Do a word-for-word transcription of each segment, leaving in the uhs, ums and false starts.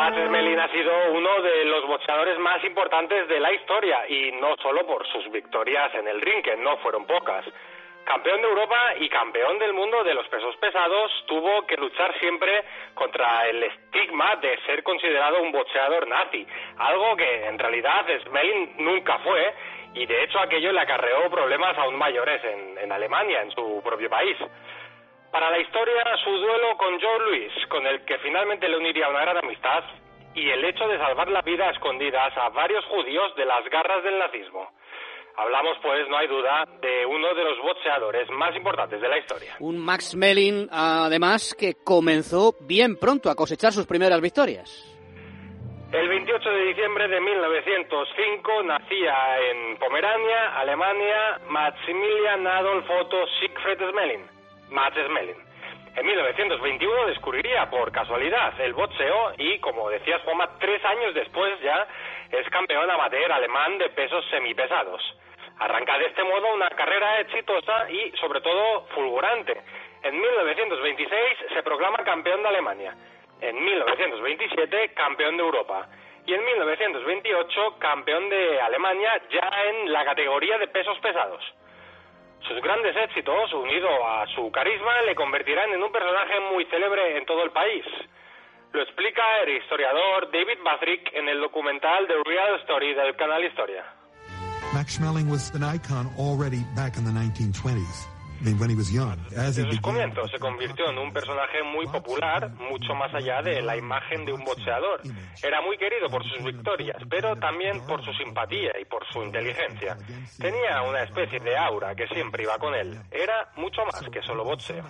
Matt Smelling ha sido uno de los boxeadores más importantes de la historia, y no solo por sus victorias en el ring, que no fueron pocas. Campeón de Europa y campeón del mundo de los pesos pesados, tuvo que luchar siempre contra el estigma de ser considerado un boxeador nazi, algo que en realidad Smelling nunca fue, y de hecho aquello le acarreó problemas aún mayores en, en Alemania, en su propio país. Para la historia, su duelo con Joe Louis, con el que finalmente le uniría una gran amistad, y el hecho de salvar la vida a escondidas a varios judíos de las garras del nazismo. Hablamos, pues, no hay duda, de uno de los boxeadores más importantes de la historia. Un Max Schmeling, además, que comenzó bien pronto a cosechar sus primeras victorias. El veintiocho de diciembre de mil novecientos cinco nacía en Pomerania, Alemania, Maximilian Adolf Otto Siegfried Smelling, Max Smelling. En mil novecientos veintiuno descubriría por casualidad el boxeo y, como decías, Juanma, tres años después ya es campeón amateur alemán de pesos semipesados. Arranca de este modo una carrera exitosa y, sobre todo, fulgurante. En mil novecientos veintiséis se proclama campeón de Alemania. En mil novecientos veintisiete, campeón de Europa. Y en mil novecientos veintiocho, campeón de Alemania ya en la categoría de pesos pesados. Sus grandes éxitos, unido a su carisma, le convertirán en un personaje muy célebre en todo el país. Lo explica el historiador David Bathrick en el documental The Real Story del canal Historia. Max Schmeling was an icon already back in the nineteen twenties. I mean, when he was young. As he Desde sus began... comienzos se convirtió en un personaje muy popular, mucho más allá de la imagen de un boxeador. Era muy querido por sus victorias, pero también por su simpatía y por su inteligencia. Tenía una especie de aura que siempre iba con él. Era mucho más que solo boxeo.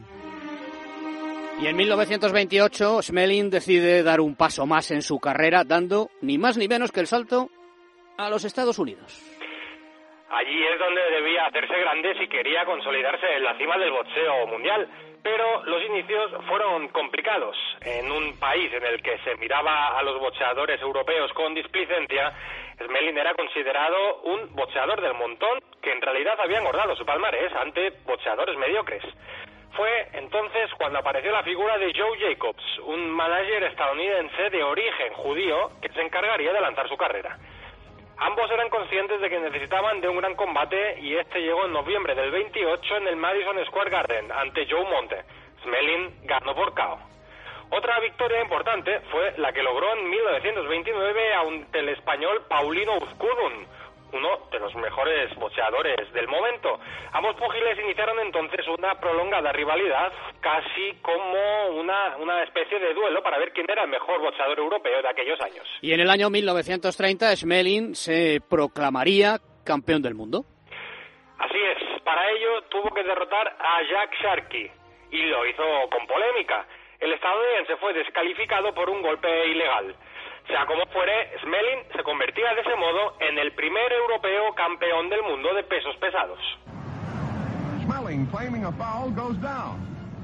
Y en mil novecientos veintiocho, Schmeling decide dar un paso más en su carrera, dando ni más ni menos que el salto a los Estados Unidos. Allí es donde debía hacerse grande si quería consolidarse en la cima del boxeo mundial, pero los inicios fueron complicados. En un país en el que se miraba a los boxeadores europeos con displicencia, Smelling era considerado un boxeador del montón que en realidad había engordado su palmarés ante boxeadores mediocres. Fue entonces cuando apareció la figura de Joe Jacobs, un manager estadounidense de origen judío que se encargaría de lanzar su carrera. Ambos eran conscientes de que necesitaban de un gran combate y este llegó en noviembre del veintiocho en el Madison Square Garden ante Joe Monte. Smelling ganó por K O. Otra victoria importante fue la que logró en mil novecientos veintinueve ante el español Paulino Uzcudun, uno de los mejores boxeadores del momento. Ambos púgiles iniciaron entonces una prolongada rivalidad, casi como una, una especie de duelo para ver quién era el mejor boxeador europeo de aquellos años. Y en el año mil novecientos treinta, Schmeling se proclamaría campeón del mundo. Así es, para ello tuvo que derrotar a Jack Sharkey, y lo hizo con polémica. El estadounidense fue descalificado por un golpe ilegal. Sea como fuere, Smelling se convertía de ese modo en el primer europeo campeón del mundo de pesos pesados. Schmeling claiming a foul goes down.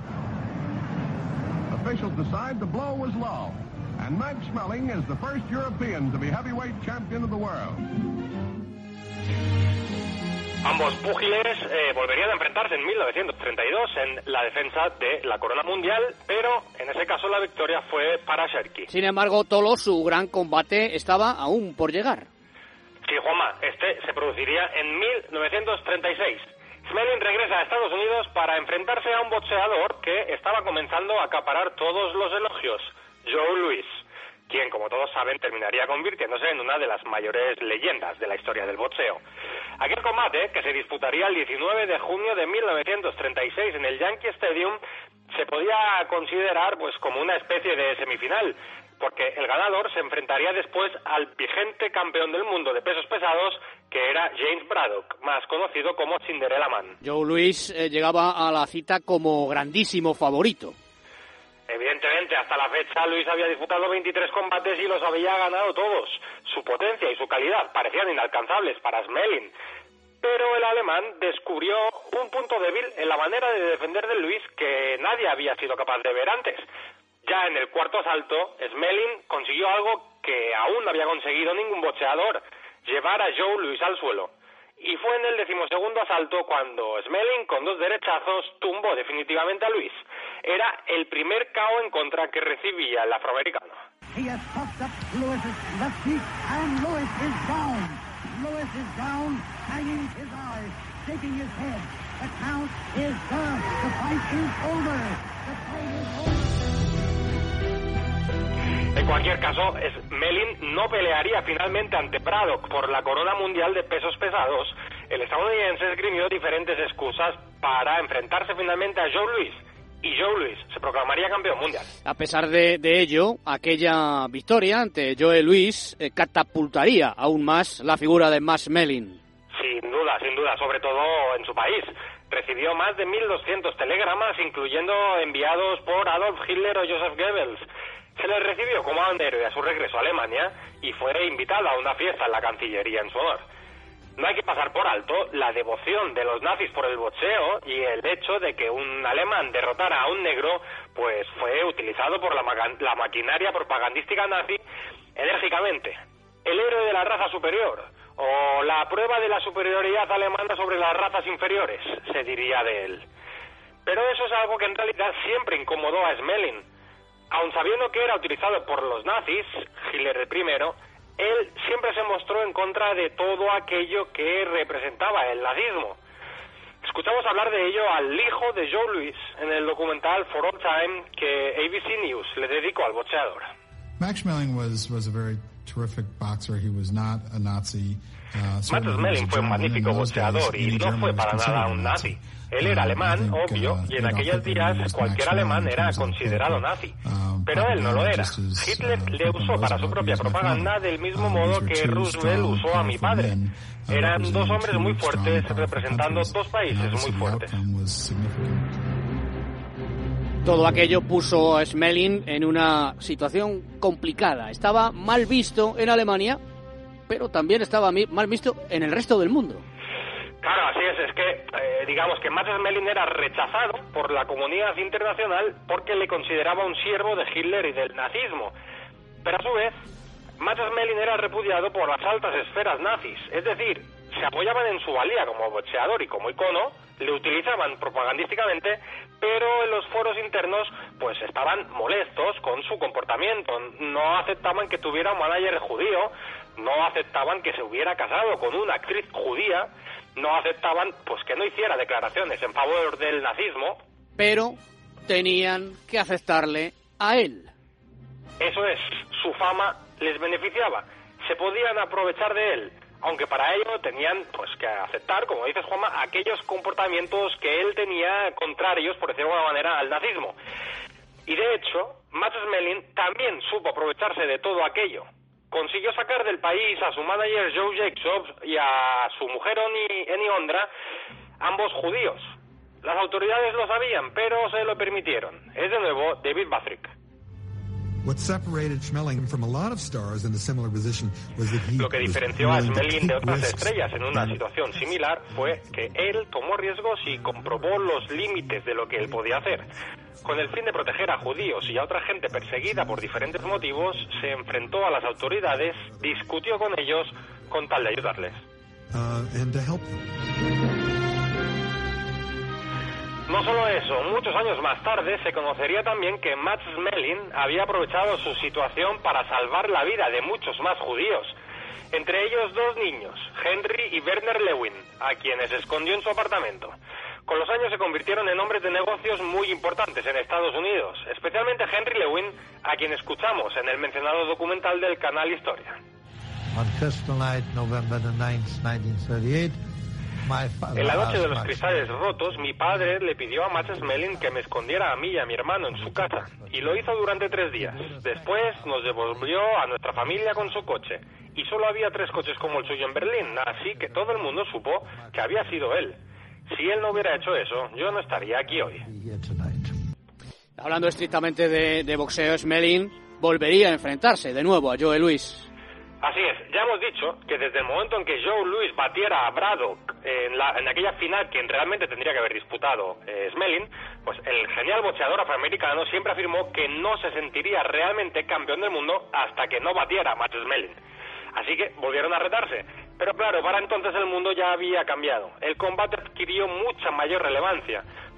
Officials decide the blow was low, and Max Schmeling is the first European to be heavyweight champion of the world. Ambos púgiles eh, volverían a enfrentarse en mil novecientos treinta y dos en la defensa de la corona mundial, pero en ese caso la victoria fue para Sharkey. Sin embargo, Tolo, su gran combate estaba aún por llegar. Sí, Juanma, este se produciría en mil novecientos treinta y seis. Smelling regresa a Estados Unidos para enfrentarse a un boxeador que estaba comenzando a acaparar todos los elogios, Joe Louis, quien, como todos saben, terminaría convirtiéndose en una de las mayores leyendas de la historia del boxeo. Aquel combate, que se disputaría el diecinueve de junio de mil novecientos treinta y seis en el Yankee Stadium, se podía considerar pues como una especie de semifinal, porque el ganador se enfrentaría después al vigente campeón del mundo de pesos pesados, que era James Braddock, más conocido como Cinderella Man. Joe Louis eh, llegaba a la cita como grandísimo favorito. Evidentemente, hasta la fecha, Luis había disputado veintitrés combates y los había ganado todos. Su potencia y su calidad parecían inalcanzables para Smelling, pero el alemán descubrió un punto débil en la manera de defender de Luis que nadie había sido capaz de ver antes. Ya en el cuarto asalto, Smelling consiguió algo que aún no había conseguido ningún boxeador: llevar a Joe Louis al suelo. Y fue en el decimosegundo asalto cuando Smelling, con dos derechazos, tumbó definitivamente a Luis. era el primer K O en contra que recibía el afroamericano. He has puffed up Lewis's left cheek, and Lewis is down. Lewis is down, hanging his eyes, shaking his head. The count is done. The fight is over. The fight is over. En cualquier caso, Smelling no pelearía finalmente ante Braddock por la corona mundial de pesos pesados. El estadounidense esgrimió diferentes excusas para enfrentarse finalmente a Joe Louis, y Joe Louis se proclamaría campeón mundial. A pesar de, de ello, aquella victoria ante Joe Louis eh, catapultaría aún más la figura de Matt Smelling. Sin duda, sin duda, sobre todo en su país. Recibió más de mil doscientos telegramas, incluyendo enviados por Adolf Hitler o Joseph Goebbels. Se le recibió como a un héroe a su regreso a Alemania y fue invitado a una fiesta en la Cancillería en su honor. No hay que pasar por alto la devoción de los nazis por el boxeo y el hecho de que un alemán derrotara a un negro, pues fue utilizado por la, ma- la maquinaria propagandística nazi enérgicamente. El héroe de la raza superior, o la prueba de la superioridad alemana sobre las razas inferiores, se diría de él. Pero eso es algo que en realidad siempre incomodó a Smelling. Aun sabiendo que era utilizado por los nazis, Hitler el primero, él siempre se mostró en contra de todo aquello que representaba el nazismo. Escuchamos hablar de ello al hijo de Joe Louis en el documental For All Time que A B C News le dedicó al boxeador. Max Schmeling was was a very terrific boxer. He was not a Nazi. Uh, Matt Smelling fue un magnífico boxeador y no fue para nada un nazi. Él era alemán, obvio, y en aquellos días cualquier alemán era considerado nazi. Pero él no lo era. Hitler le usó para su propia propaganda del mismo modo que Roosevelt usó a mi padre. Eran dos hombres muy fuertes representando dos países muy fuertes. Todo aquello puso a Smelling en una situación complicada. Estaba mal visto en Alemania, pero también estaba mal visto en el resto del mundo. Claro, así es, es que eh, digamos que Matt Smelling era rechazado por la comunidad internacional porque le consideraba un siervo de Hitler y del nazismo. Pero a su vez, Matt Smelling era repudiado por las altas esferas nazis, es decir, se apoyaban en su valía como boxeador y como icono, le utilizaban propagandísticamente, pero en los foros internos pues estaban molestos con su comportamiento, no aceptaban que tuviera un manager judío, no aceptaban que se hubiera casado con una actriz judía, no aceptaban pues que no hiciera declaraciones en favor del nazismo. Pero tenían que aceptarle a él. Eso es, su fama les beneficiaba, se podían aprovechar de él, aunque para ello tenían pues que aceptar, como dices Juanma, aquellos comportamientos que él tenía contrarios, por decirlo de alguna manera, al nazismo. Y de hecho, Matt Smelling también supo aprovecharse de todo aquello. Consiguió sacar del país a su manager Joe Jacobs y a su mujer Eni Ondra, ambos judíos. Las autoridades lo sabían, pero se lo permitieron. Es de nuevo David Bathrick. Lo que diferenció a Smelling de otras estrellas en una situación similar fue que él tomó riesgos y comprobó los límites de lo que él podía hacer. Con el fin de proteger a judíos y a otra gente perseguida por diferentes motivos, se enfrentó a las autoridades, discutió con ellos con tal de ayudarles. No solo eso, muchos años más tarde se conocería también que Matt Smelling había aprovechado su situación para salvar la vida de muchos más judíos, entre ellos dos niños, Henry y Werner Lewin, a quienes escondió en su apartamento. Con los años se convirtieron en hombres de negocios muy importantes en Estados Unidos, especialmente Henry Lewin, a quien escuchamos en el mencionado documental del canal Historia. On Crystal Night, November the ninth, nineteen thirty-eight, en la noche de los cristales rotos, mi padre le pidió a Matt Smelling que me escondiera a mí y a mi hermano en su casa, y lo hizo durante tres días. Después nos devolvió a nuestra familia con su coche, y solo había tres coches como el suyo en Berlín, así que todo el mundo supo que había sido él. Si él no hubiera hecho eso, yo no estaría aquí hoy. Hablando estrictamente de, de boxeo, Smelling volvería a enfrentarse de nuevo a Joe Louis. Así es, ya hemos dicho que desde el momento en que Joe Louis batiera a Braddock en, la, en aquella final que realmente tendría que haber disputado eh, Smelling, pues el genial boxeador afroamericano siempre afirmó que no se sentiría realmente campeón del mundo hasta que no batiera a Matt Smelling. Así que volvieron a retarse. Pero claro, para entonces el mundo ya había cambiado. El combate adquirió mucha mayor relevancia.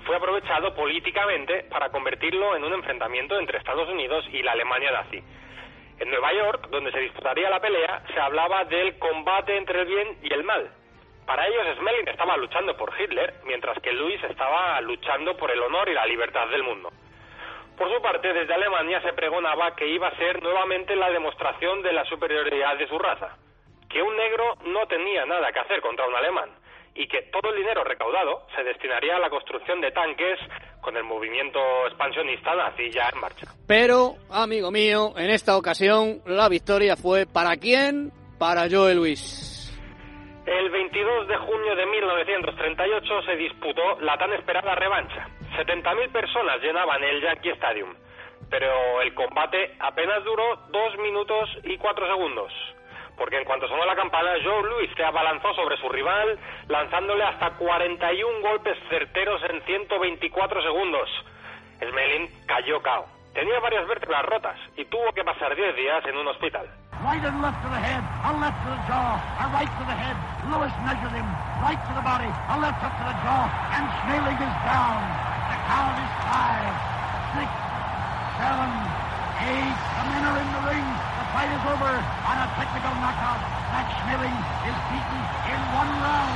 fue aprovechado políticamente para convertirlo en un enfrentamiento entre Estados Unidos y la Alemania nazi. En Nueva York, donde se disputaría la pelea, se hablaba del combate entre el bien y el mal. Para ellos, Smelling estaba luchando por Hitler, mientras que Louis estaba luchando por el honor y la libertad del mundo. Por su parte, desde Alemania se pregonaba que iba a ser nuevamente la demostración de la superioridad de su raza, que un negro no tenía nada que hacer contra un alemán, y que todo el dinero recaudado se destinaría a la construcción de tanques con el movimiento expansionista nazi ya en marcha. Pero, amigo mío, en esta ocasión la victoria fue ¿para quién? Para Joe Louis. El veintidós de junio de mil novecientos treinta y ocho se disputó la tan esperada revancha. setenta mil personas llenaban el Yankee Stadium, pero el combate apenas duró dos minutos y cuatro segundos. Porque en cuanto sonó la campana, Joe Louis se abalanzó sobre su rival, lanzándole hasta cuarenta y un golpes certeros en ciento veinticuatro segundos. Smelling cayó cao. Tenía varias vértebras rotas y tuvo que pasar diez días en un hospital. Right and left to the head, a left to the jaw, a right to the head. Louis measured him, right to the body, a left hook to the jaw, and Smelling is down. The count is five, six, seven, eight. The men are in the ring. The fight is over on a technical knockout. Max Smelling is beaten in one round.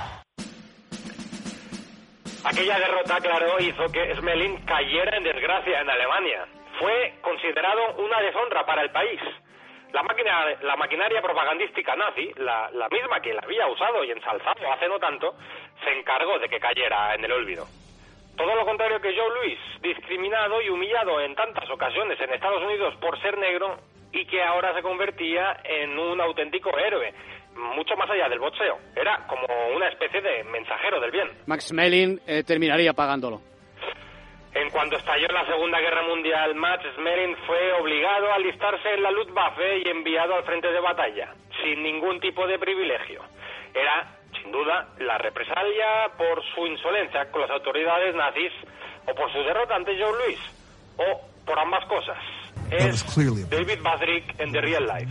Aquella derrota, claro, hizo que Smelling cayera en desgracia en Alemania. Fue considerado una deshonra para el país. La máquina, la maquinaria propagandística nazi, la, la misma que la había usado y ensalzado hace no tanto, se encargó de que cayera en el olvido. Todo lo contrario que Joe Louis, discriminado y humillado en tantas ocasiones en Estados Unidos por ser negro y que ahora se convertía en un auténtico héroe, mucho más allá del boxeo. Era como una especie de mensajero del bien. Max Smelling eh, terminaría pagándolo. En cuanto estalló la Segunda Guerra Mundial, Max Smelling fue obligado a alistarse en la Luftwaffe y enviado al frente de batalla, sin ningún tipo de privilegio. Era, sin duda, la represalia por su insolencia con las autoridades nazis, o por su derrota ante Joe Louis, o por ambas cosas. Es David Badrick en The Real Life.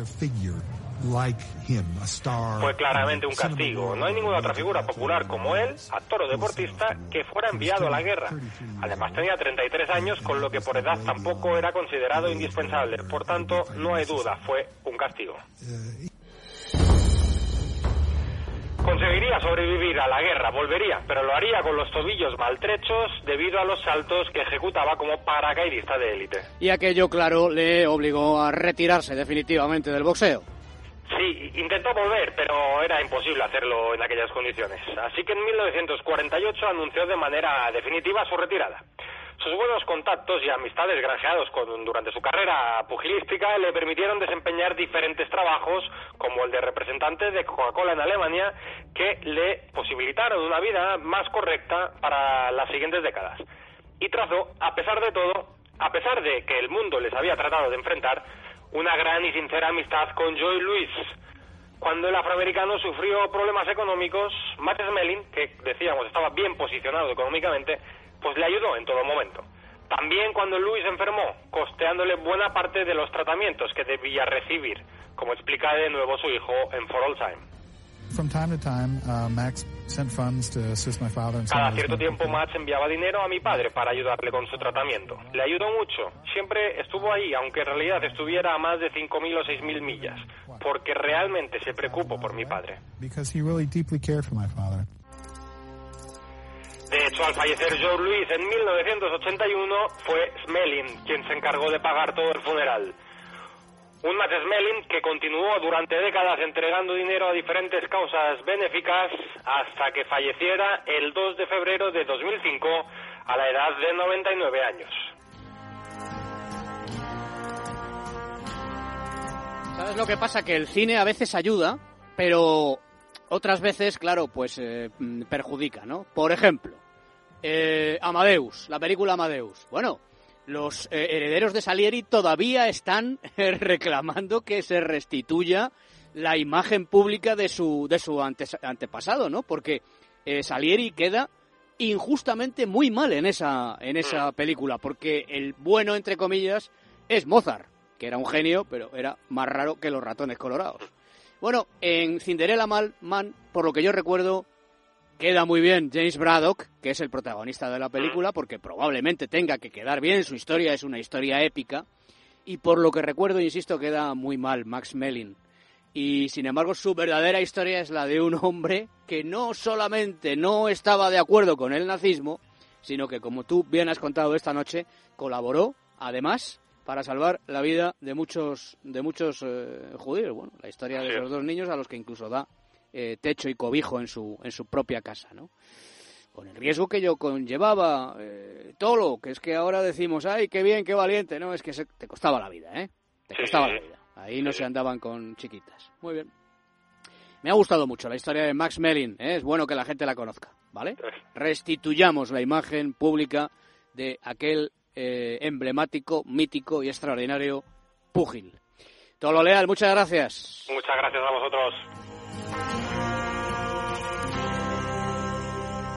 Fue claramente un castigo. No hay ninguna otra figura popular como él, actor o deportista, que fuera enviado a la guerra. Además tenía treinta y tres años, con lo que por edad tampoco era considerado indispensable. Por tanto, no hay duda, fue un castigo. Conseguiría sobrevivir a la guerra, volvería, pero lo haría con los tobillos maltrechos debido a los saltos que ejecutaba como paracaidista de élite. Y aquello, claro, le obligó a retirarse definitivamente del boxeo. Sí, intentó volver, pero era imposible hacerlo en aquellas condiciones. Así que en mil novecientos cuarenta y ocho anunció de manera definitiva su retirada. Sus buenos contactos y amistades granjeados con, durante su carrera pugilística le permitieron desempeñar diferentes trabajos, como el de representante de Coca-Cola en Alemania, que le posibilitaron una vida más correcta para las siguientes décadas. Y trazó, a pesar de todo, a pesar de que el mundo les había tratado de enfrentar, una gran y sincera amistad con Joe Louis. Cuando el afroamericano sufrió problemas económicos, Max Smelling, que decíamos estaba bien posicionado económicamente, pues le ayudó en todo momento. También cuando Louis enfermó, costeándole buena parte de los tratamientos que debía recibir, como explica de nuevo su hijo en For All Time. From time to time, uh, Max sent funds to assist my father in Cada cierto tiempo Max enviaba dinero a mi padre para ayudarle con su tratamiento. Le ayudó mucho. Siempre estuvo ahí, aunque en realidad estuviera a más de cinco mil o seis mil millas, porque realmente se preocupó por mi padre. Because he really deeply cared for my father. De hecho, al fallecer Joe Louis en mil novecientos ochenta y uno, fue Smelling quien se encargó de pagar todo el funeral. Un Max Smelling que continuó durante décadas entregando dinero a diferentes causas benéficas hasta que falleciera el dos de febrero de dos mil cinco a la edad de noventa y nueve años. ¿Sabes lo que pasa? Que el cine a veces ayuda, pero otras veces, claro, pues eh, perjudica, ¿no? Por ejemplo, eh, Amadeus, la película Amadeus. Bueno, los eh, herederos de Salieri todavía están eh, reclamando que se restituya la imagen pública de su de su antes, antepasado, ¿no? Porque eh, Salieri queda injustamente muy mal en esa en esa película, porque el bueno, entre comillas, es Mozart, que era un genio, pero era más raro que los ratones colorados. Bueno, en Cinderella Man, por lo que yo recuerdo, Queda muy bien James Braddock, que es el protagonista de la película, porque probablemente tenga que quedar bien, su historia es una historia épica, y por lo que recuerdo, insisto, queda muy mal Max Mellin. Y sin embargo, su verdadera historia es la de un hombre que no solamente no estaba de acuerdo con el nazismo, sino que, como tú bien has contado esta noche, colaboró, además, para salvar la vida de muchos de muchos eh, judíos. Bueno, la historia de esos dos niños a los que incluso da eh, techo y cobijo en su en su propia casa, ¿no? Con el riesgo que yo conllevaba, eh, Tolo, que es que ahora decimos, ay, qué bien, qué valiente, no, es que se, te costaba la vida, ¿eh? Te costaba sí, la vida. Ahí no sí. se andaban con chiquitas. Muy bien. Me ha gustado mucho la historia de Max Mellin, ¿eh? Es bueno que la gente la conozca, ¿vale? Restituyamos la imagen pública de aquel eh, emblemático, mítico y extraordinario púgil. Tolo Leal, muchas gracias. Muchas gracias a vosotros.